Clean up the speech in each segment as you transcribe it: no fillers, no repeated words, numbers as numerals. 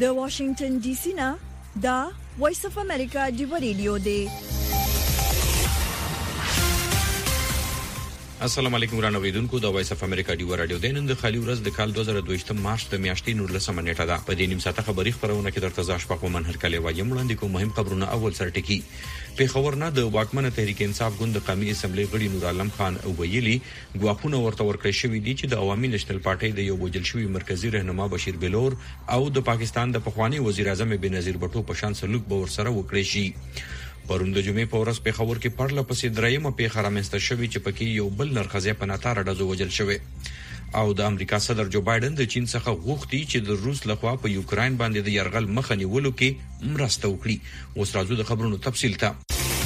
د واشنگټن ډي سي نه دا وایس اف امریکا دی ریډیو دی. السلام علیکم ورانویدونکو د وایس اف امریکا دی رادیو د نن د خالي ورځ د کال 2022 مارچ د میاشتې 19 نیټه ده. په دې نیم ساعته خبري خبرونه کې درته ځاش په من هر کله وایم وړاندې کوم مهم خبرونه. اول سر ټکی پیښور نه د واکمنه تحریک انصاف ګوند د قومي اسمبلی غړي نور عالم خان ویلي غواخونه ورته ورکړی شوی دي چې د عوامي نېشنل پارټي د یو وجل شوی مرکزی رهنما بشیر بلور او د پاکستان د پخوانی وزیر اعظم بنظیر بټو په شان سلوک به ورسره وکړي شي. پرون د جمعې په ورځ پیښور کې پرله پسې درېیمه پیښه رامنځته شوې چې پکې یو بل نرخزه په ناتار ډزو وجل شوی او د امریکا صدر جو بایدن د چین څخه غوښتي چې د روس لخوا په یوکرين باندې د يرغل مخه نیولو کې مرسته وکړي. اوس راځو د خبرونو تفصیل ته.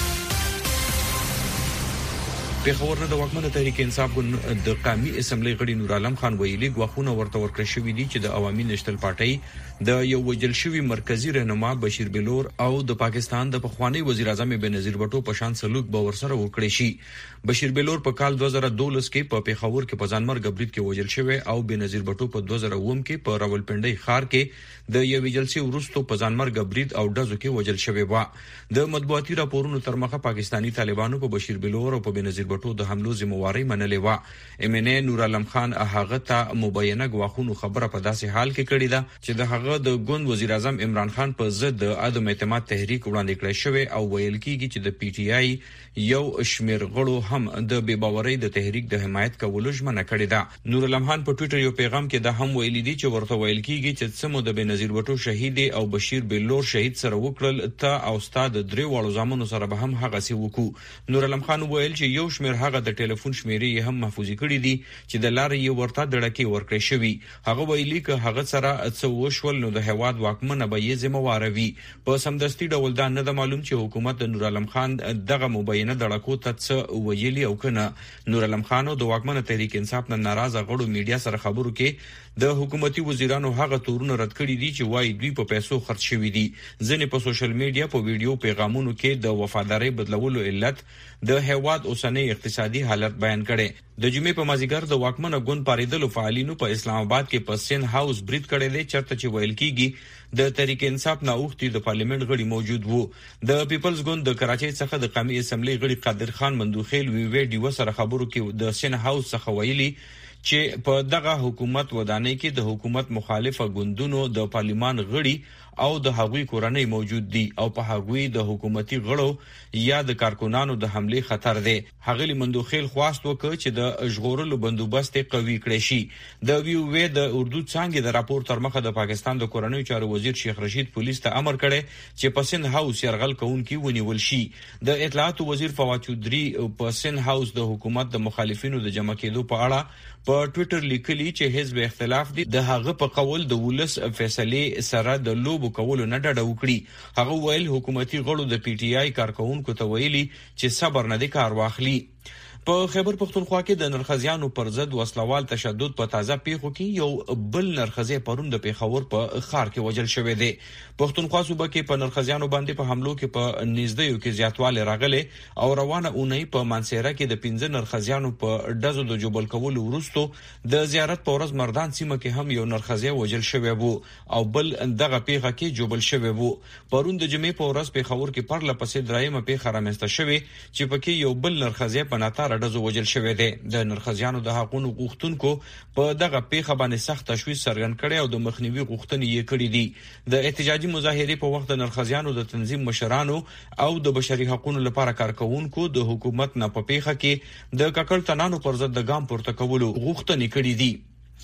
پیښور نه د واکمنه تحریک انصاف ګوند د قومي اسمبلی غړي نور عالم خان ویلي غواخونه ورته ورکړی شوی دي چې د عوامي نېشنل پارټي د یو وجل شوی مرکزی رهنما بشیر بلور او د پاکستان د پخوانی وزیر اعظم بنظیر بټو په شان سلوک به ورسره وکړي شي. بشیر بلور په کال 2012 کې په پیښور کې په ځانمرګ برید کې وجل شوی او بنظیر بټو په 2009 کې په راولپنډي ښار کې د یو جلسې وروسته په ځانمرګ برید او ډزو کې وجل شوی و. د مطبوعاتي راپورونو تر مخه پاکستانی طالبانو په بشیر بلور او په بنظیر بټو د حملو ذمہواری منلې و. امنه نور عالم خان هغه ته مبینه غواخونو خبره په داسې حال کې کړې ده چې د هغه د ګوند وزیر اعظم عمران خان په ضد د عدم اعتماد تحریک وړاندې کړی شوی او ویل کیږي چې د پی ټی آی یو شمیر غړو هم د بے باورۍ د تحریک د حمایت کولو ژمنه کړې ده. نور عالم خان په ټوئیټر یو پیغام کې د هم ویلي دي چې ورته ویل کیږي چې سمو د بنظیر بټو شهید او بشیر بلور شهید سره وکړل ته او استاد درې واړو زامنو سره به هم هغه سی وکړو. نور عالم خان ویل چې یو شمیر هغه د ټلیفون شمیرې هم محفوظ کړي دي چې د لارې یو ورته دړکی ورکړی شوی. هغه ویلي چې هغه سره څو وشول نو د هواد واکمنه به یې ذمہوار وي. په سمدستي ډول دا نه معلوم چې حکومت د نور عالم خان دغه مبینه دړکو ته څه ویلي او کنه. نور عالم خان د واکمنه تحریک انصاف نه ناراضه غړو میډیا سره خبرو کې د حکومتي وزیرانو هغه تورونه رد کړي دي چې وايي دوی په پیسو خرڅ شوي دي. ځنې په سوشل میډیا په ویډیو پیغامونو کې د وفادارۍ بدلولو علت د هواد اوسنۍ اقتصادي حالت بیان کړي. د جمعې په مازیګر د واکمنه ګوند پاریدلو فعالینو په اسلام آباد کې په سین هاوس برید کړی دی چرته چې ویل کیږي د تحریک انصاف نه اوختي د پارلیمنت غړي موجود وو. د پیپلز ګوند د کراچۍ څخه د قومي اسمبلی غړي قادر خان مندوخیل ویډیو سره خبرو کې د سین هاوس څخه ویلي چې په دغه حکومت ودانۍ کې د حکومت مخالفه ګوندونو د پارلیمان غړي او د هغوی کورنۍ موجود دي او په هغوی د حکومتي غړو یا د کارکونانو د حمله خطر دی. هغلی مندوخیل خواست وکړ چې د ژغورلو بندوبست قوي کړي شي. د ویو د اردو څنګه د راپور تر مخه د پاکستان د کورنۍ چارو وزیر شیخ رشید پولیس ته امر کړي چې په سن هاوس يرغل کوونکي ونیول شي. د اطلاعات وزیر فواد چودري په سن هاوس د حکومت د مخالفینو د جمع کېدو په اړه په ټوئیټر لیکلي چې حزب اختلاف دي د هغه په قول د ولس فیصله سره د لوبو کولو نه ډډه وکړي. هغه ویل حکومتي غړو د پی ټی آی کارکونکو ته ویلي چې صبر نه دي کار واخلي. په خیبر پختونخوا کې د نرخزیانو پر ضد وسلوال تشدد په تازه پیښو کې یو بل نرخزی پرون د پیښور په ښار کې وجل شوی دی. پختونخوا صوبه کې په نرخزیانو باندې په حملو کې په نږدې کې زیاتوالی راغلی او روانه اونۍ په منصيره کې د 15 نرخزیانو په ډزو د جوبل کولو وروسته د زیارت په ورځ مردان سیمه کې هم یو نرخزی وجل شوی وو او بل دغه پیښه کې جوبل شوی وو. پرون د جمعې په ورځ پیښور کې پرله پسې درېیمه پیښه رامنځته شوې چې پکې یو بل نرخزی په ناتار ډزو وجل شوی دی. د نرخزیانو د حقوقو غوښتونکو په دغه پیښه باندې سخت تشویش څرګند کړي او د مخنیوي غوښتنې یې کړې دي. د احتجاجي مظاهرې په وخت د نرخزیانو د تنظیم مشرانو او د بشري حقوقو لپاره کارکونکو د حکومت نه په پیښه کې د ککړ تنانو پر ضد د ګام پورته کولو غوښتنې کړې دي.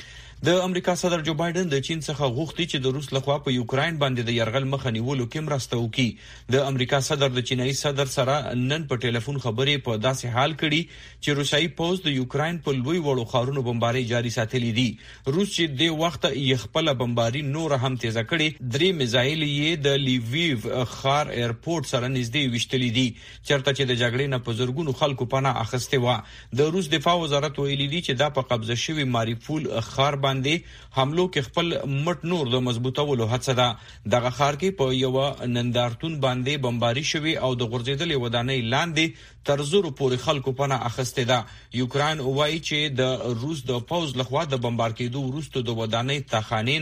د امریکا صدر جو بایدن د چین څخه غوښتي چې د روس لخوا په یوکرين باندې د يرغل مخه نیولو کې مرسته وکړي. د امریکا صدر د چینایي صدر سره نن په ټلیفون خبرې په داسې حال کړي چې روسي پوز د یوکرين په لوی وړو خارونو بمباري جاري ساتلې دي. روس چې د وخت یې خپل بمباري نور هم تیز کړي. 3 میزایل یې د لیویو ښار ایرپورټ سره نږدې وشتلې دي چرته چې د جګړې نه په زورګونو خلکو پناه اخیسته و. د روس دفاع وزارت ویلي دي چې دا په قبضه شوی ماریپول ښار باندې حملو کې خپل مټ نور د مضبوطولو هڅه ده. دغه ښار کې په یو نندارتون باندې بمباري شوی او د غورځېدلې ودانۍ لاندې تر زورو پورې خلکو پناه اخیسته ده. یوکرين وایي چې د روس د پوز لخوا د بمبار کېدو وروسته د ودانۍ تخانې نه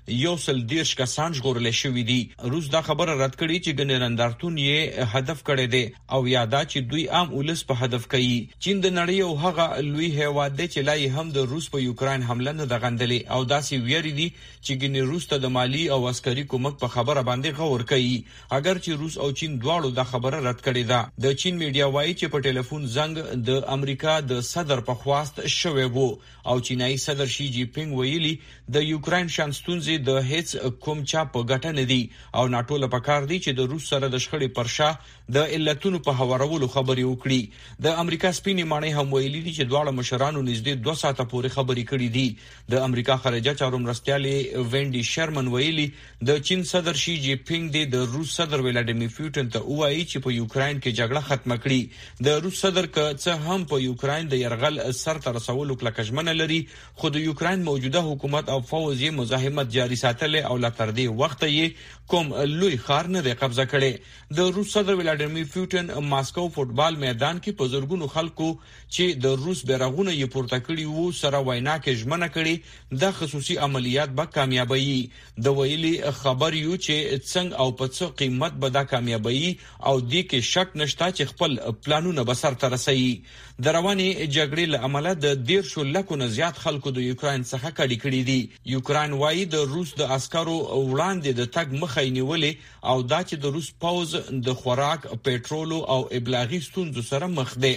130 کسان ژغورل شوي دي. روس دا خبره رد کړي چې ګنرندارتون یې هدف کړی دی او یادا چې دوی عام ولس په هدف کوي. چین د نړۍ او هغه لوی هیواد دی چې لای هم د روس په یوکرين حمله نه دغندلې او داسې ویری دي چې ګنې روس ته د مالی او عسکري کومک په خبره باندې غور کوي. اگر چې روس او چین دواړو دا خبره رد کړې ده. د چین میډیا وایي چې په ټلیفون زنګ د امریکا د صدر په خواست شوی وو او چینایي صدر شي جی پینګ ویلي د یوکرين شانستونځي د هیڅ کوم چا په ګټه نه دي او ناتو له پکار دي چې د روس سره د شخړې پرشا د علتونو په هوارولو خبري وکړي. د امریکا سپینې ماڼۍ هم ویلي دي چې دواړه مشرانو نږدې 2 ساعته پورې خبري کړې دي. د امریکا خارجه چارو مرستیالې وینډي شرمن ویلي د چین صدر شي جی پینګ د روس صدر ولادیمیر پوتین ته وایي چې په یوکرين کې جګړه ختمه کړي. د روس صدر که څه هم په یوکرين د يرغل سر ته رسولو کلکشمنه لري خو د یوکرين موجوده حکومت او فوز یې مزاحمت جاري ساتل او لا تر دې وخت یې کوم لوی خار نه دی قبضه کړي. د روس صدر ولادیمیر پوتین ماسکو فوتبال میدان کې په زورګونو خلکو چې د روس بیرغونه یې پورته کړي وو سره وینا کې ژمنه کړي د خصوصي عملیات به کامیابی. د ویلي خبر یو چې څنګه او په څو قیمت به دا کامیابی او دې کې شک نشته چې خپل پلانونه به سر ته رسوي. د رواني جګړې له امله د 1.5 لکو نه زیات خلکو د یوکرين څخه کډي کړي دي. یوکرين وایي د روس د عسکرو وړاندې د تګ مخه نیولې او دا چې د روس پوز د خوراک، پېټرول او ابلاغي ستونزو سره مخ دی.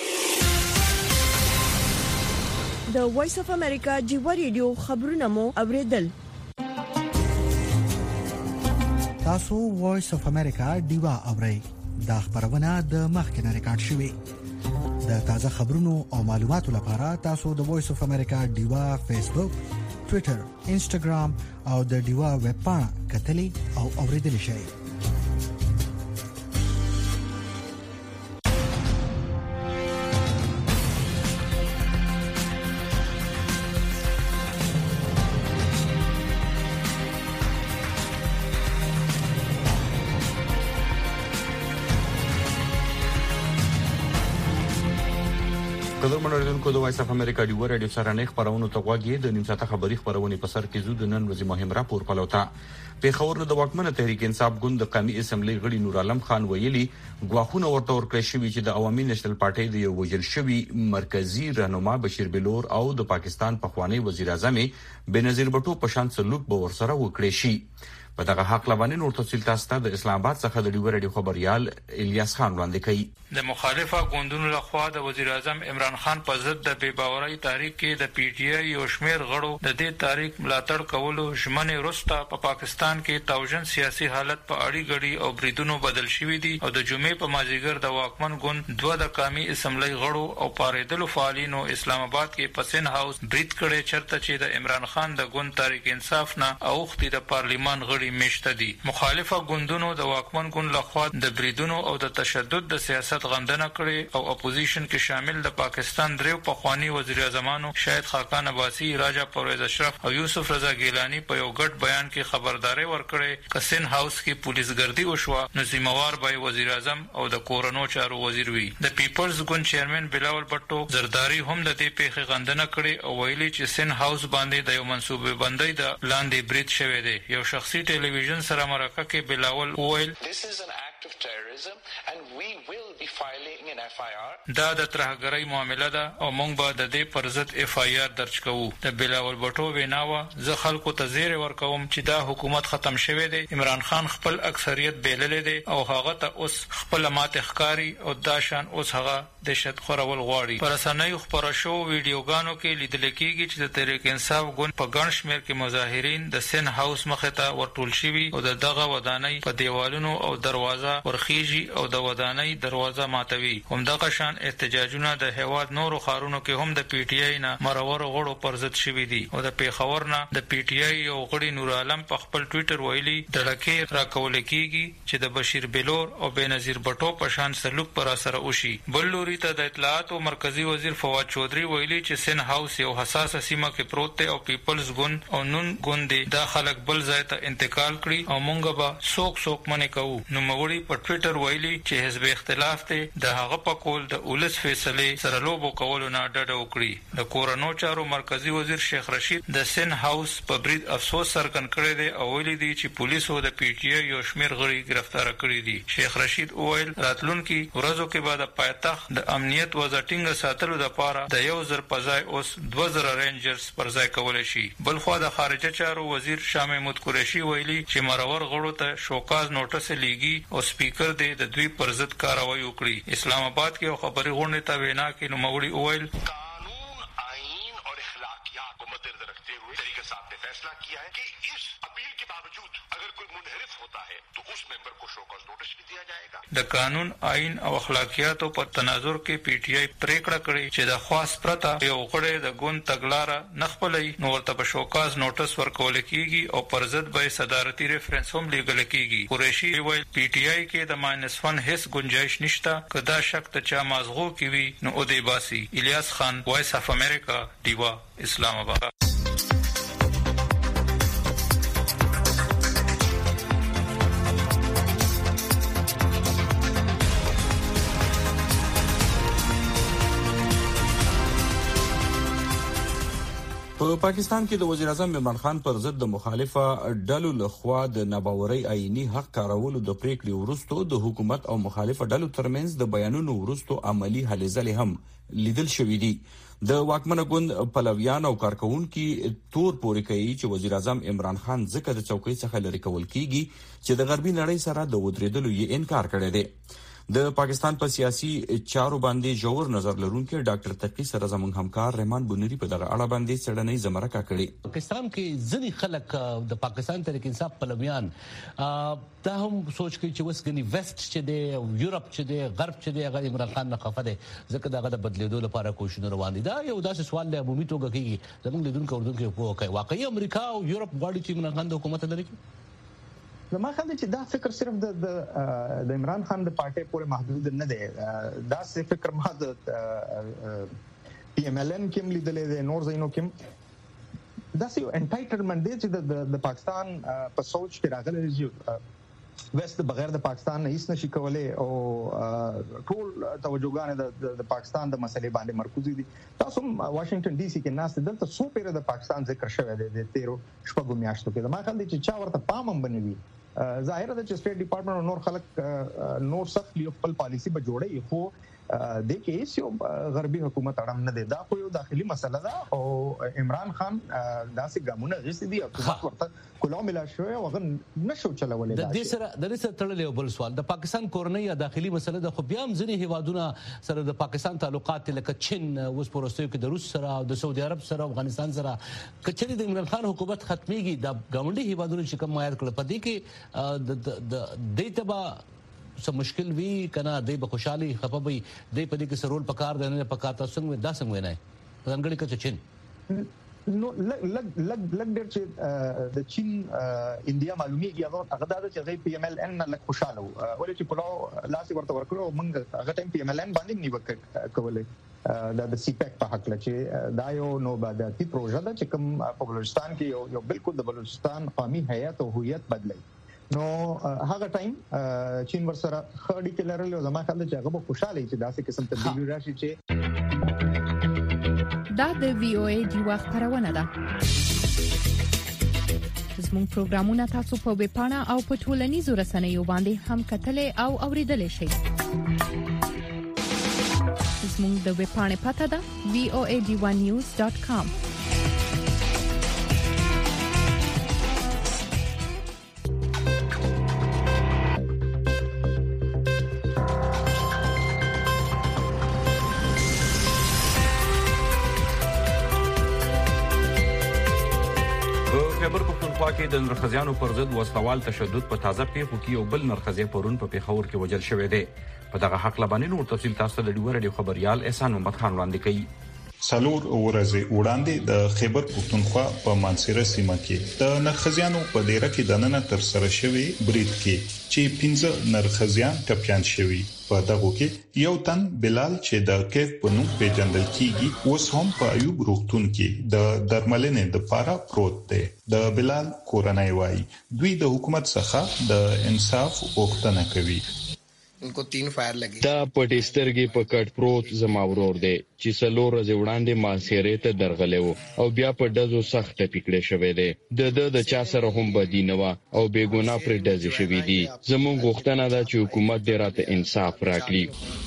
د وایس اف امریکا ډیوا ریډیو خبرونه مو اوریدل. تاسو وایس اف امریکا ډیوا اورئ. دا خبرونه د مخکنه ریکارډ شوې. د تازه خبرونو او معلوماتو لپاره تاسو د وایس اف امریکا ډیوا فیسبوک، ټوئیټر، انسټاګرام او د ډیوا ویب پاڼه کتلی او اوریدلی شئ. قدر منوریدونکو د وایس اف امریکا ډیوا رادیو سره نه خبرونه ته غوږی د نیم ساعته خبری خبرونه په سر کې زو د نن ورځې مهم راپور پلوتا. پیښور د واکمنه تحریک انصاف ګوند د قومي اسمبلی غړي نور عالم خان ویلي غواخونه ورته ورکړی شوی چې د عوامي نېشنل پارټي د یو وجل شوی مرکزی رهنما بشیر بلور او د پاکستان پخوانی وزیر اعظم بنظیر بټو په شان سلوک به ورسره وکړي شي. په دغه حق لبانې نور تفصیل تاسو ته د اسلام آباد څخه د ډیوا رادیو خبريال الیاس خان وړاندې کوي. د مخالفه ګوندونو لخوا د وزیر اعظم عمران خان په ضد د بې باورۍ تحریک کې د پی ټی آی یو شمېر غړو د دې تحریک ملاتړ کولو ژمنې وروسته په پاکستان کې توجن سیاسي حالت په اړې غړي او بریدونو بدل شوي دي او د جمعې په مازیګر د واکمن ګوند دوه د قومي اسمبلی غړو او پاریدلو فعالینو اسلام آباد کې پسین هاوس برید کړي چرته چې د عمران خان د ګوند تحریک انصاف نه اوختي د پارلیمان غړي میشته دي. مخالفه ګوندونو د واکمن ګوند لخوا د بریدونو او د تشدد د سیاست غندنه کړي او اپوزیشن کې شامل د پاکستان دریو پخوانی وزیر اعظمانو شاهد خاقان عباسی، راجا پرویز اشرف او یوسف رضا گیلانی په یو ګډ بیان کې خبرداري ورکړي کسن هاوس کې پولیس ګردي وشوه نو ذمہوار به وزیر اعظم او د کورونو چارو وزیر وي. د پیپلز ګوند چیرمن بلاول بټو زرداری هم د دې پیښې غندنه کړي او ویلي چې سن هاوس باندې د یو منصوبه بندۍ د لاندې برید شوی دی. یو شخصي ټلویزیون سره مرکه کې بلاول وویل دا د ترهګرۍ معامله ده او موږ به د دې پر ضد اف آی آر درج کوو. د بلاول بټو ویناوه زه خلکو ته زیری ورکوم چې دا حکومت ختم شوی دی. عمران خان خپل اکثریت بیللی دی او هغه ته اوس خپل ماته ښکاری او دا شان اوس هغه دهشت خورول غواړي. پر رسنیو خبره شو ویډیوګانو کې لیدل کېږي چې د تحریک انصاف ګوند په ګڼ شمېر کې مظاهرین د سن هاوس مخې ته ورټول شوي او دغه ودانۍ په دیوالونو او دروازه ورخیږي او د ودانۍ دروازه ماتوي. همدغه شان احتجاجونه د هیواد نورو ښارونو کې هم د پی ټی آی نه مرور غړو پر ضد شوي دي او د پیښور نه د پی ټی آی یو غړي نور عالم په خپل ټوئیټر ویلي د ډکې راکول کېږي چې د بشیر بلور او بنظیر بټو په شان سلوک پر اثر وشي. بل لوري ته د اطلاعات او مرکزی وزیر فواد چودري ویلي چې سن هاوس یو حساسه سیمه کې پروت دی او پیپلز ګوند او نون ګوند دا خلک بل ځای ته انتقال کړي او مونږ به څوک منې کوو. نو مغوړي په ټوئیټر ویلي چې حزب اختلاف خلاف ته د هغه په کول د اولس فیصله سره لوبو کولو نه ډډه وکړي. د کورونو چارو مرکزی وزیر شیخ رشید د سن هاوس په برید افسوس څرګند کړی دی او ویلي دی چې پولیسو د پی ټی آی یو شمېر غړي گرفتار کړي دي. شیخ رشید وویل راتلونکي ورځو کې به د پایتخت د امنیت وضع ټینګه ساتلو لپاره د 1000 په ځای اوس 2000 رینجرز پر ځای کولای شي. بلخوا د خارجه چارو وزیر شاه محمود قریشي ویلي چې مرور غړو ته شوکاز نوټس لیږي او سپیکر دی د دوی پر ضد کاروایی وکړي. اسلام آباد کې یو خبري غونډه ته وینا کې نوموړي وویل قانون आईन और اخلاقیات को मद्देनजर रखते हुए तरीके से आपने फैसला किया है कि इस अपील के बावजूद अगर कोई मुनहरिफ होता है तो उस मेंबर को शोकॉज नोटिस भी दिया जाएगा. د قانون आईन او اخلاقیاتو په تناظر کې پی ټی آی پریکړه کړې چې د خاص پرته یو غړی د ګوند تګلاره نخپلې نو ورته په شوکاز نوټس ورکول کیږي او پر ضد به صدارتي ریفرنس هم لیږل کیږي. قریشي ویل پی ټی آی کې د -1 هیڅ گنجائش نشته. کدا شک ته چا مازغو کی وی نو او دی باسي. الیاس خان، وایس اف امریکا، دیوا، اسلام آباد. په پاکستان کې د وزیر اعظم عمران خان پر ضد د مخالفه ډلو لخوا د ناباورۍ آئینی حق کارولو د پریکړې وروسته د حکومت او مخالفه ډلو ترمنځ د بیانونو وروسته عملی هلې ځلې هم لیدل شوې دي. د واکمنه ګوند پلویان او کارکونکو تور پورې کوي چې وزیر اعظم عمران خان ځکه د چوکۍ څخه لري کول کیږي چې د غربي نړۍ سره د ودرېدلو یې انکار کړی دی. د پاکستان په سیاسي چارو باندې جوړ نظر لرونکي ډاکټر تقی سره زموږ همکار رحمان بنوري په دغه اړه باندې څېړنې زمرکه کړې. پاکستان کې ځینې خلک د پاکستان تحریک انصاف پلویان دا هم سوچ کوي چې وسګنی ویسټ چې دی یورپ چې دی غرب چې دی هغه عمران خان نه خفه دی ځکه دغه د بدلیدو لپاره کوښښونه روان دي. دا یو داسې سوال دی عمومي توګه کېږي زموږ لیدونکو اردوونکو په کوي واقعي امریکا او یورپ غواړي چې عمران خان د حکومت لري. زما خیال دی چې دا فکر صرف د عمران خان د پارټي پورې محدود نه دی. دا څه فکر ما د پی ایم ال ان کې لیدلې دی، نور ځینو کې دا څه انټایټلمنټ دی چې د پاکستان په سوچ کې راغلی چې ویست بغیر د پاکستان نه هیڅ نشي کولای او ټول توجهګان د پاکستان د مسلې باندې مرکوزي دي. تاسو واشنگټن ډي سي کې ناست دلته څو پیره د پاکستان ذکر شوی دی د 13 شپږو میاشتو کې. ما خیال دی چې چا ورته پام هم بنوي. ظاهر ده چې سټیټ ډپارټمنټ او نور خلک نور سخت خپل پالیسی به جوړي خو د کې یو غربي حکومت اړم نه دی. دا خو یو داخلي مسله ده او عمران خان داسې ګامونه غوښتي دي حکومت ورته کولو ملا شوی او غن نشو چلولای. د دې سره تړلې بل سوال د پاکستان کورنۍ یا داخلي مسله ده خو بیا هم ځینې هیوادونه سره د پاکستان تعلقات لکه چین اوس پروستیو کې د روس سره او د سعودي عرب سره افغانستان سره کچري د عمران خان حکومت ختميږي د ګاونډي هیوادونو چې کوم معیار کړ په دې کې د دیتبا سم مشکل وی کنه دای به خوشحالي خپوي دای په دې کې سرول پکار دی نه پکار تاسو څنګه دا څنګه نه څنګه کې چین نو لګ ډېر چې د چین انډیا معلومیږي هغه دا چې غي پی ایم ال ان لک خوشاله ولې چې پلو لاس ورته ورکړو موږ هغه ټایم پی ایم ال ان باندې نیو کولای د سی پیک په حق لچې دا یو نو بعدتي پروژه ده چې کوم په بلوچستان کې یو بالکل د بلوچستان قومي هیئت او هویت بدلای نو هغه ټایم چین ورسره خړی کې لرل او زما خیال چې هغه خوشاله چې داسې قسم تبدیلی راشي چې دا د وی او ای دیوا خبرونه ده. زموږ پروګرامونه تاسو په ویب پاڼه او په ټولنیزو رسنیو باندې هم کتلې او اوریدلې شئ. زموږ د ویب پاڼې پته ده voadivanews.com. خبر پښتونخوا کې د نرخزیانو پر ضد وسوال تشدد په تازه پیښو کې یو بل نرخزی پرون په پیښور کې وجل شوی دی. په دغه حق لبانې نور تفصیل تاسو ته د ډیوړ خبريال احسان محمد خان وړاندې کوي. سالور ورځې وړاندې د خیبر پښتونخوا په مانسیره سیمه کې د نرخزیانو په ډیره کې د نن تر سره شوی برید کې چې 15 نرخزیان ټپيان شوی. په دغه کې یو تن بلال چې د کیف په نوم پیژندل کیږي اوس هم په ایوب روغتون کې د درملنې لپاره پروت دی. د بلال کورنۍ وايي دوی د حکومت څخه د انصاف غوښتنه کوي. उनको 3 फायर लगी دا پټسترګي په کټ پروت زما ورور دی چې څلور ورځې وړاندې ماسیرې ته درغلی و او بیا په دزو سخت پکړې شوې ده د چا سره هم بدی نه و او بیګونا پر دزې شوې دي زموږ غوښتنه ده چې حکومت دې راته انصاف راکړي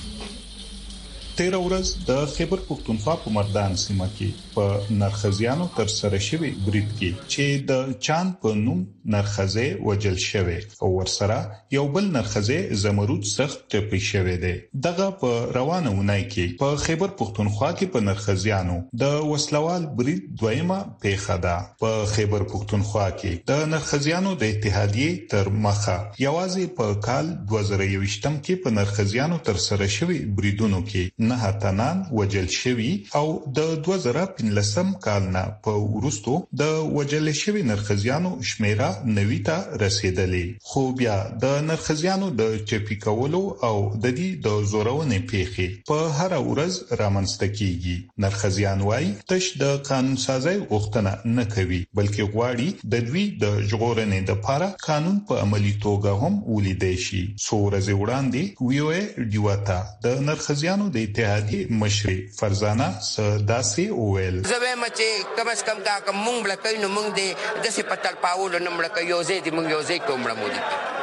13 ورځ د خیبر پختونخوا په مردان سیمه کې په نرخزیانو تر سره شوی برید کې چې د چاند په نوم نرخزه وجل شوی او ورسره یو بل نرخزه زمرود سخت ټپي شوی دی دغه په روانه ونای کې په خیبر پختونخوا کې په نرخزیانو د وسلوال برید دویمه پیښه ده په خیبر پختونخوا کې د نرخزیانو د اتحادیه تر مخه یوازې په کال 2020 کې په نرخزیانو تر سره شوی بریدونو کې نه تنان وجل شوی او د 2015 کال نه په ورستو د وجل شوی نرخزیانو شمیره 90 ته رسیدلې خو بیا د نرخزیانو د چپی کولو او د دې د زورونې پیښې په هر ورځ رامنځته کیږي نرخزیان وايي تش د قانون سازي غوښتنه نه کوي بلکې غواړي د دوی د ژغورنې لپاره قانون په عملی توګه هم ولیدای شي سورزه وړاندې ویو دیوتا د نرخزیانو د اتحادیه مشر فرزانه سداسي اویل زوی مچ کم از کم دا کوم مونږ بلکې نو مونږ دې د څه پټل پاول نو مړ کوي یو زه دې مونږ یو زه کوم مړ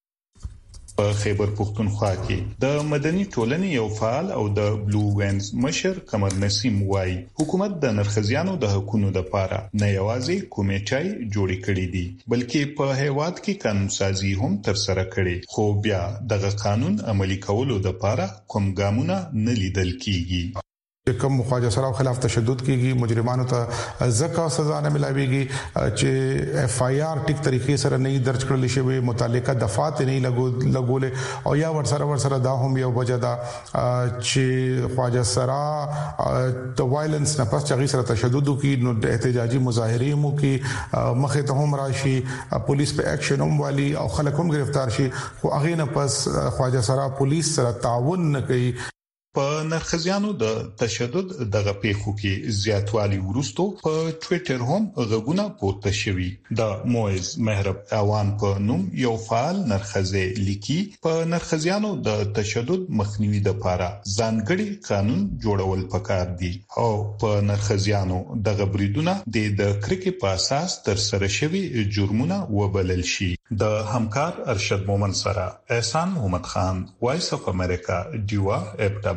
په خیبر پختونخوا کې د مدني ټولنې یو فعال او د بلو وینز مشر قمر نسیم وای حکومت د نرخزیانو د حقوقو لپاره نه یوازې کمیټای جوړې کړې دي بلکې په هیواد کې قانون سازي هم تر سره کړي خو بیا دغه قانون عملی کولو لپاره کوم ګامونه نه لیدل کیږي کوم خواجه سراو خلاف تشدد کیږي مجرمانو ته زکه سزا نه ملاويږي چې اف آی آر ټیک طریقې سره نه درج کړل شوی متعلقه دفعات نه لګول او یا ورسره دا هم یو وجدا چې خواجه سرا د وایلنس نه پس چې سره تشدد کی نو احتجاجي مظاهره مو کی مخه ته هم راشي پولیس په اکشن هم والی او خلک هم گرفتار شي خو هغه نه پس خواجه سرا پولیس سره تعاون نه کوي په نرخزیانو د تشدد دغه پیښو کې زیاتوالی ورستو په ټوئیټر هم غږونه پورته شوي د مویز مهرب اوان په نوم یو فعال نرخزه لیکي په نرخزیانو د تشدد مخنیوي لپاره ځانګړي قانون جوړول پکار دي او په نرخزیانو دغه بریدونه د کرکې په اساس تر سره شوي جرمونه وبلل شي د همکار ارشد مومن سره احسان محمد خان وایس اف امریکا دیوا ابتبا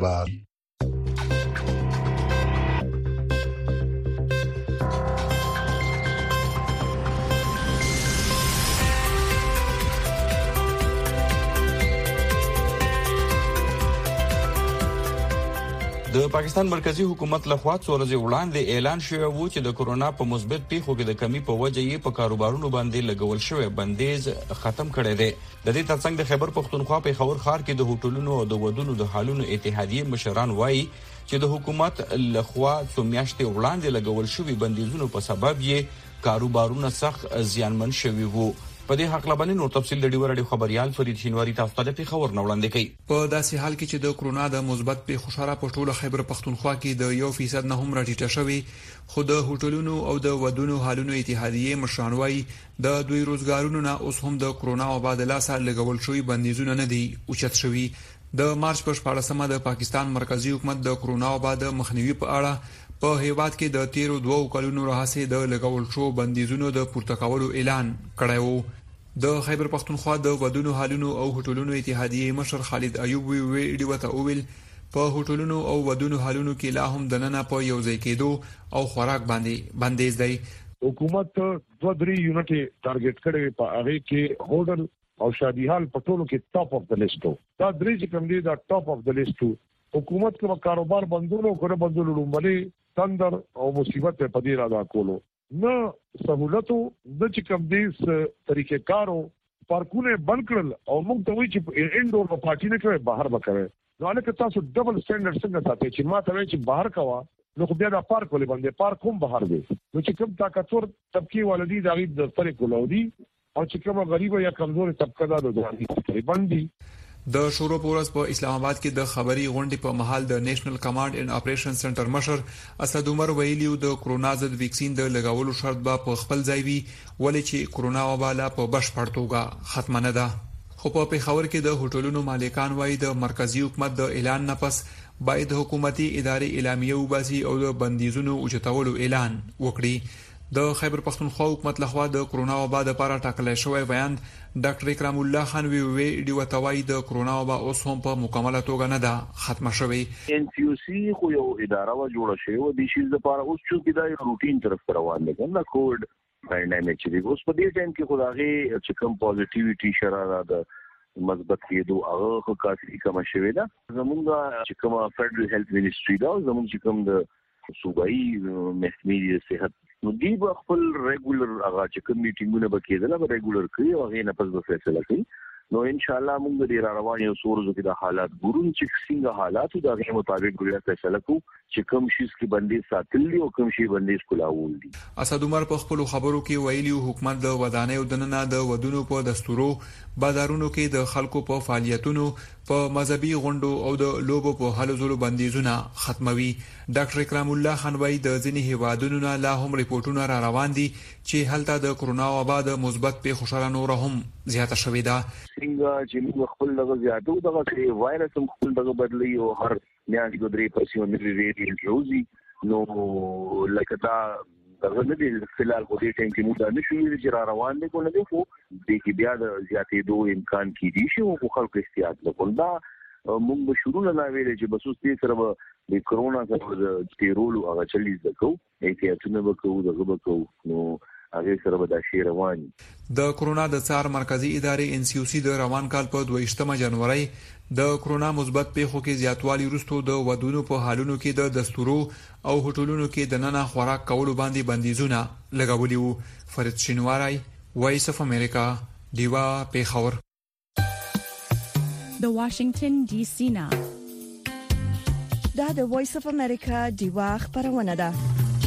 د پاکستان مرکزی حکومت لخوا څورځي وړاندې اعلان شوی وو چې د کورونا په مثبت پیښو کې د کمی په وجه یې په کاروبارونو باندې لګول شوی بندیز ختم کړی دی د دې ترڅنګ د خیبر پختونخوا په خبر خار کې د هوټلونو او د ودونو د حالونو اتحادیه مشران وایي چې د حکومت لخوا څو میاشتې وړاندې لګول شوی بندیزونو په سبب یې کاروبارونه سخت زیانمن شوي وو په دې حق لبنې نور تفصیل د ډیور اړیو خبريال فرید شینواری تاسو ته په خبر نو وړاندې کوي په داسې حال کې چې د کرونا د مثبت په خوشاله پټوله خیبر پختونخوا کې د 1% نه هم راټیټه شوی خو د هوټلونو او د ودونو حالونو اتحادیه مشرانوي د دوی روزګارونو نه اوس هم د کرونا مبادله سره لګول شوی بندیزونه نه دي اوچت شوی د مارچ په 14مه د پاکستان مرکزی حکومت د کرونا مبادله مخنیوي په اړه په هیواد کې د 13 کلونو راهیسې د لګول شو بندیزونو د پورته کولو اعلان کړی وو د خیبر پختونخوا د ودونو حالونو او هوټلونو اتحادیه مشر خالد ایوب ویډیو ته اویل په هوټلونو او ودونو حالونو کې لا هم دننه په یو ځای کېدو او خوراک باندې بندیز دی حکومت 2-3 یونټ ټارګټ کړي په هغه کې هوټل او شادي حال په ټولو کې ټاپ اف د لیست دا درې چې کوم دي دا ټاپ اف د لیست حکومت کوم کاروبار بندولو کړه بندولو لومړی تندر او مصیبت په دې را دا کولو نه سہولتو د چې کوم دې طریقې کارو پارکونه بند کړل او موږ ته وی چې انډور په پارټي نه کوي بهر وکړي نو الکه تاسو ډبل سټانډرډ څنګه ساتي چې ما ته وی چې بهر کوا نو خو بیا د پارک ولې باندې پارک هم بهر دی نو چې کوم طاقتور طبقه ولدي دا غي د فرق ولودي او چې کوم غریب یا کمزور طبقه دا د دوی باندې د شورو پورس په اسلام آباد کې د خبري غونډې په محل د نېشنل کمانډ اینڈ اپریشن سنټر مشر اسد عمر ویلیو د کرونا ضد ویکسین د لګولو شرط به په خپل ځای وي ولې چې کرونا وبا لا په بشپړ توګه ختم نه ده خو په پیښور کې د هوټلونو مالکان وایي د مرکزی حکومت د اعلان نه پس باید حکومتي ادارې اعلامیه وباسي او د بندیزونو اوچتولو اعلان وکړي. د خیبر پختونخوا حکومت لخوا د کرونا وبا لپاره ټاکل شوی بیان ډاکټر اکرام الله خان وی ډیوتوای د کرونا وبا اوس هم په مکمله توګه نه ده ختمه شوی. NCOC خو یو اداره و جوړه شوی و د شي لپاره اوس چې دا روټین طرف روان دي نه کوډ پاندیمیک چې اوس په دې ټایم کې خدای چې کوم پوزټیویټي شراره ده مثبت کېدو هغه کافي کم شوی ده. زمونږ چې کوم فدرل هیلث منیسټری دا زمونږ چې کوم د صوبایي محکمې صحت نو دی به خپل ریګولر هغه چې کوم میټینګونه به کېدل به ریګولر کوي او هغه نه پس به فیصله کوي. نو ان شاء الله موږ د روان یو سورزو کې د حالات ګورون چې څنګه حالات د هغه مطابق ګوریا فیصله کوو چې کوم شي کې بندي ساتل دي او کوم شي بندي کولاول دي. اسد عمر په خپل خبرو کې ویلي حکومت د ودانۍ دننه د ودونو په دستورو بازارونو کې د خلکو په فعالیتونو په مذهبي غونډو او د لوبو په هلو ځلو بندیزونه ختموي. ډاکټر اکرام الله خان وایي د ځینې هیوادونو نه لا هم ریپورتونه را روان دي چې هلته د کرونا وبا د مثبت پیښو شره نور هم زیاته شوې ده. څنګه چې موږ خپل دغه زیاتو دغه کې وایرس هم خپل دغه بدلی او هر نیاز کو درې پرسیو ملي ریډ روزي نو لکه دا دغه نه دی فلال خو دې ټیم کې موږ نه شوې چې را روان دي کو نه دی خو د کې بیا د زیاتې دوه امکان کیږي چې خو خلکو احتیاط وکړي. دا موږ به شروع نه ویلې چې بس اوس دې سره د کرونا سره د تیرولو هغه چلی زکو احتیاطونه وکړو دغه وکړو نو هغه سره به د شی روان. د کرونا د څار مرکزی ادارې NCOC د روان کال په 22 جنوري د کرونا مثبت پیښو کې زیاتوالی وروسته د ودونو په حالونو کې د دستورو او هوټلونو کې د ننه خوراک کولو باندې بندیزونه لګولي وو. فرید شینواری وایس اف امریکا دیوا پیښور. د واشنگټن ډي سي نه دا د وایس اف امریکا دیوا خبرونه ده.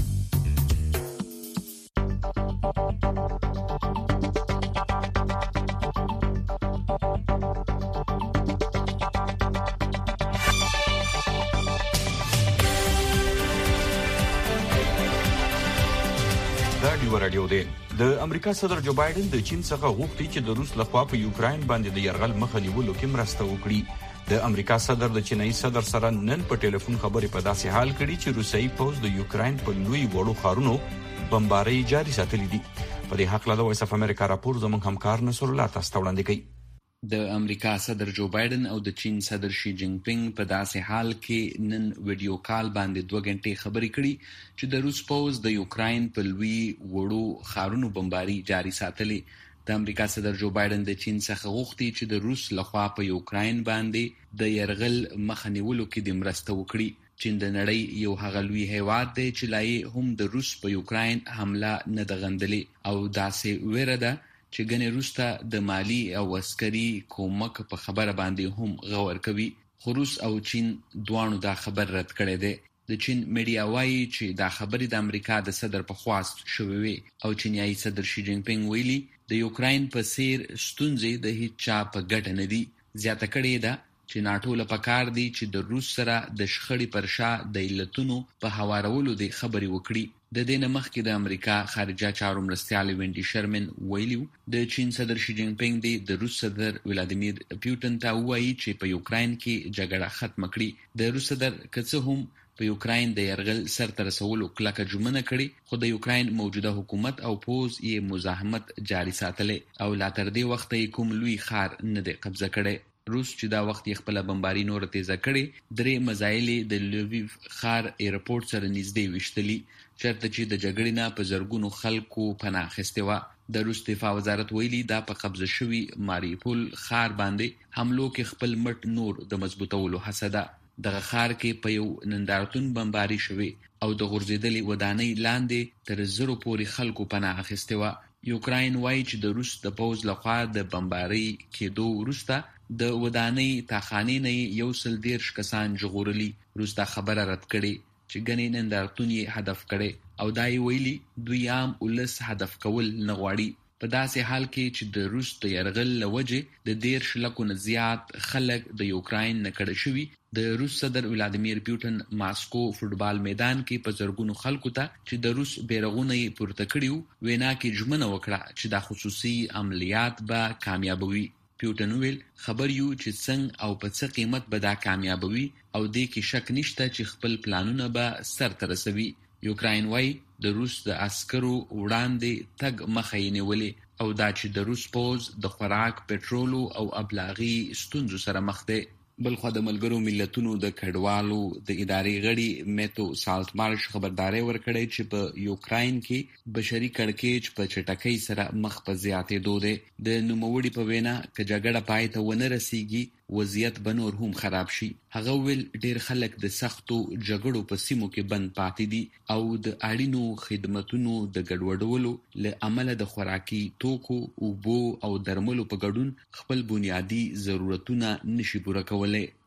رادیو دی. د امریکا صدر جو بایدن د چین څخه غوښتي چې د روس لخوا په یوکرين باندې د يرغل مخه نیولو کې مرسته وکړي. د امریکا صدر د چینایي صدر سره نن په ټلیفون خبرې په داسې حال کړي چې روسي پوز د یوکرين په لوی وړو خارونو بمباري جاري ساتلې دي. په دې حق له وایس اف امریکا راپور زموږ همکار نصر الله تاسو ته وړاندې کوي. د امریکا صدر جو بایدن او د چین صدر شي جینګ پینګ په داسې حال کې نن ویډیو کال باندې 2 غنټې خبرې کړي چې د روس پوز د یوکرين په لوی وړو خارونو بمباري جاري ساتلې. د امریکا صدر جو بایدن د چین څخه غوښتي چې د روس لخوا په یوکرين باندې د يرغل مخه نیولو کې د مرسته وکړي. چین د نړۍ یو هغه لوی هیواد دی چې لای هم د روس په یوکرين حمله نه د غندلې او داسې ویره ده چې ګنې روسته د مالی او عسکري کومک په خبره باندې هم غور کوي. خو روس او چین دوانو دا خبر رد کړی دی. د چین میډیا وایي چې دا خبرې د امریکا د صدر په خواست شوې وي او چینایي صدر شي جینګ پینګ ویلي د یوکرين په سیر ستونزې د هیڅ چا په ګټه نه دي. زیاته کړې ده چې ناټو له پکار دي چې د روس سره د شخړې پر شا د علتونو په هوارولو د خبرې وکړي. د دې نه مخکې د امریکا خارجه چارو مرستیال وینډي شرمن ویلیو د چین صدر شي جینګ پینګ د روس صدر ولادیمیر پوتین ته وایي چې په یوکرين کې جګړه ختم کړي. د روس صدر کڅه هم په یوکرين د يرغل سرته رسولو کلکه جمنه کړي خو د یوکرين موجوده حکومت او پوز یې مزاحمت جاري ساتلې او لا تر دې وخت کوم لوی خار نه دی قبضه کړي. روس چې دا وخت یې خپل بمباري نور تیزه کړي 3 مزایل د لویو خار ایرپورټ سره نږدې وشتلي چرته چې د جګړې نه په زرګونو خلکو پناه اخیستې وه. د روس دفاع وزارت ویلي دا په قبضه شوي ماریپول خار باندې حملو کې خپل مټ نور د مضبوطولو هڅه ده. دغه خار کې په یو نندارتون بمباري شوي او د غورځېدلې ودانۍ لاندې تر 0 پورې خلکو پناه اخیستې وه. یوکرين وایي چې د روس د پوز لخوا د بمباري کېدو وروسته د ودانۍ تاخانې نه 110 کسان ژغورلي. روس دا خبره رد کړې چې ګنې نندارتون یې هدف کړي او دای ویلي دوی عام ولس هدف کول نه غواړي. په داسې حال کې چې د روس د يرغل لوجه د 10 لکو نه زیات خلک د یوکرين نه کډه شوي. د روس صدر ولادیمیر پوتین ماسکو فوټبال میدان کې په زرګونو خلکو ته چې د روس بیرغونه یې پورته کړیو وینا کې ژمنه وکړه چې دا خصوصي عملیات به کامیاب وي. پیوټن ویل خبر یو چې څنګه او په څه قیمت به دا کامیابوي او دې کې شک نشته چې خپل پلانونه به سر ته رسوي. یوکراین وايي د روس د عسکرو وړاندې تګ مخه یې نیولې او دا چې د روس پوځ د خوراک، پټرولو او ابلاغي ستونزو سره مخ دی. بلخوا د ملګرو ملتونو د کډوالو د ادارې غړي میتو سالټمارش خبرداري ورکړې چې په یوکراین کې بشري کړکېچ په چټکۍ سره مخ په زیاتېدو دی. د نوموړي په وینا که جګړه پای ته ونه رسیږي وضعیت به نور هم خراب شي. هغه ویل ډېر خلک د سختو جګړو په سیمو کې بند پاتې دي او د اړینو خدماتو د ګډوډولو له امله د خوراکي توکو، اوبو او درملو په ګډون خپل بنیادی ضرورتونه نشي پوره کولای.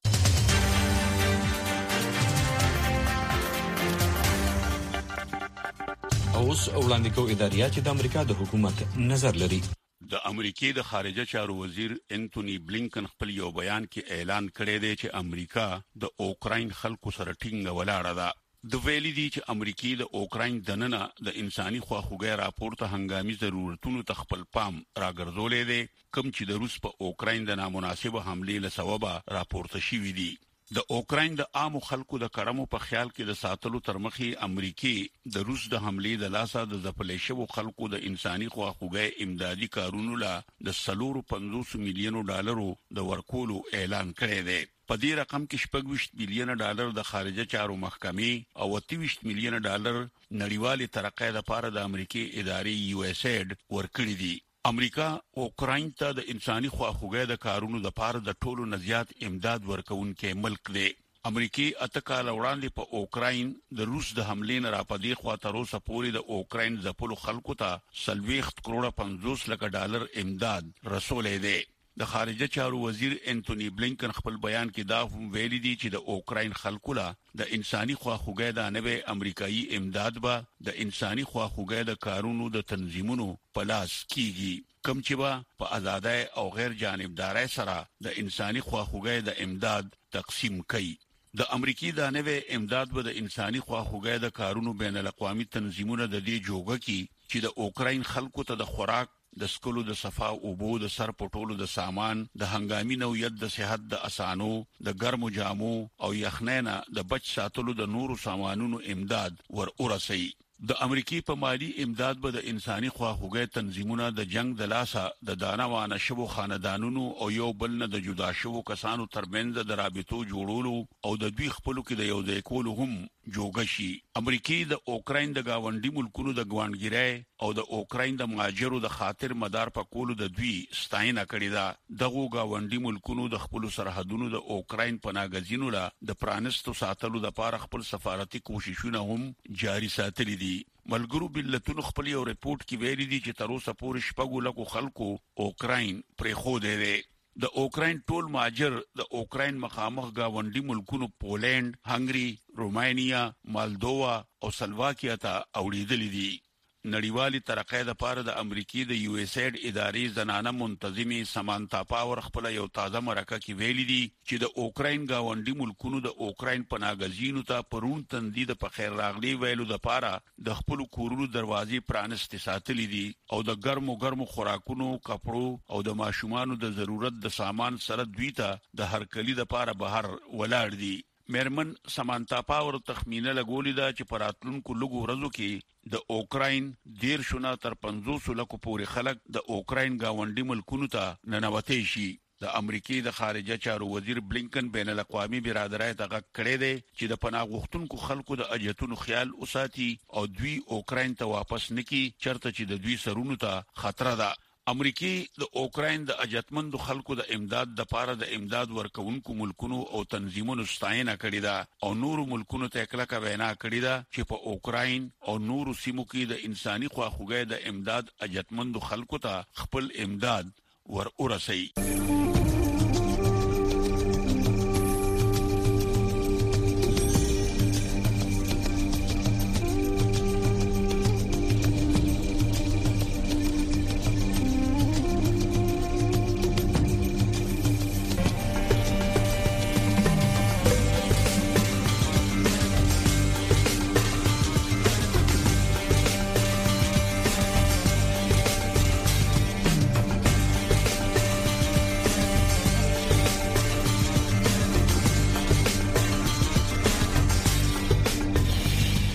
اوس وړاندې کوو اداریات چې د امریکا د حکومت نظر لري. د امریکای د خارجه چارو وزیر انټونی بلینکن خپل یو بیان کې اعلان کړی دی چې امریکا د اوکراین خلکو سره ټینګه ولاړه ده. د ویلي دي چې امریکای د اوکراین دننه د انساني خواخوږۍ راپورته هنګامي ضرورتونو ته خپل پام راګرځولې دي کوم چې د روس په اوکراین د نامناسبه حملې له سببه راپورته شوې دي. د اوکراین د عامو خلکو د کرمو په خیال کې د ساتلو تر مخې امریکای د روس د حملې د لاسه د ځپلې شوو خلکو د انساني خواخوږۍ امدادي کارونو له د 450 میلیونو ډالرو د ورکولو اعلان کړی دی. په دې رقم کې 26 میلیونه ډالر د خارجه چارو محکمې او 28 میلیونه ډالر نړیوالې ترقۍ لپاره د امریکای ادارې USAID ورکړي دي. امریکا اوکراین ته د انساني خواخوږۍ د کارونو لپاره د ټولو نزيات امداد ورکوونکې ملک دی. امریکای اتکال وړاندې په اوکراین د روس د حملې نه راپدې خوا تر اوسه پورې د اوکراین ځپلو خلکو ته 40 کروڑ 50 لک ډالر امداد رسولې دی. د خارجه چارو وزیر انټونی بلینکن خپل بیان کې دا هم ویلي دي چې د اوکراین خلکو له د انساني خواخوږۍ د نوې امریکایي امداد به د انساني خواخوږۍ د کارونو د تنظیمونو په لاس کیږي کوم چې به په آزادۍ او غیر جانبدارۍ سره د انساني خواخوږۍ د امداد تقسیم کوي. د امریکای د نوې امداد به د انساني خواخوږۍ د کارونو بین الاقوامي تنظیمونو د دې جوګه کې چې د اوکراین خلکو ته د خوراک، د سکلو د صفا اوبو، د سر پټولو د سامان، د هنګامي نوعیت د صحت د اسانو، د ګرمو جامو او یخنینه د بچ ساتلو د نورو سامانونو امداد ورورسي. د امریکای په مالی امداد به د انساني خواخوږۍ تنظیمونه د جنگ د لاسه د دانوانه شوو خاندانونو او یو بل نه د جدا شوو کسانو ترمنځ د رابطو جوړولو او د دوی خپلو کې د یو ځای کولو هم جوګه شي. امریکای د اوکراین د گاونډي ملکونو د ګوانګیرای او د اوکراین د مهاجرو د خاطر مدار په کولو د دوی ستاینه کړې ده. دغه گاونډي ملکونو د خپل سرحدونو د اوکراین پناهګزینو له د پرانستو ساتلو لپاره خپل سفارتي کوششونه هم جاري ساتلي دي. ملګرو ملتونو خپل یو ریپورت کې ویلي دي چې تر اوسه پورې 6 لک خلکو اوکراین پرې خو دی. د اوکراین ټول مهاجر د اوکراین مخامخ گاونډي ملکونو پولند، هنګری، رومانیا، مالدووا او سلواکیا ته اوړېدلې دي. نړیوالي ترقۍ لپاره د امریکای د USAID ادارې زنانه منتظمه سمانتا پاور خپل یو تازه مرکه کې ویلي دي چې د اوکراین گاونډي ملکونو د اوکراین پناهګزینو ته پرون تندید په خیر راغلي ویلو لپاره د خپل کورونو دروازې پرانستې ساتلې دي او د ګرمو خوراکونو، کپړو او د ماشومانو د ضرورت د سامان سره دوی ته د هرکلي لپاره بهر ولاړ دي. میرمن سمانتا پاور تخمینه لګولې ده چې په راتلونکو لږو ورځو کې د اوکراین 13 تر 50 لکو پورې خلک د اوکراین گاونډي ملکونو ته ننوتي شي. د امریکای د خارجه چارو وزیر بلینکن بین الاقوامي برادرۍ ته غږ کړی دی چې د پناه غوښتونکو خلکو د اجتونو خیال وساتي او دوی اوکراین ته واپس نکي چرته چې د دوی سرونو ته خطر ده. امریکای د اوکراین د اجتمندو خلکو د امداد د پاره د امداد ورکوونکو ملکونو او تنظیمونو ستاینه کړې ده او نورو ملکونو ته کلکه وینا کړې ده چې په اوکراین او نورو سیمو کې د انساني خواخوږۍ د امداد اجتمندو خلکو ته خپل امداد ورورسي.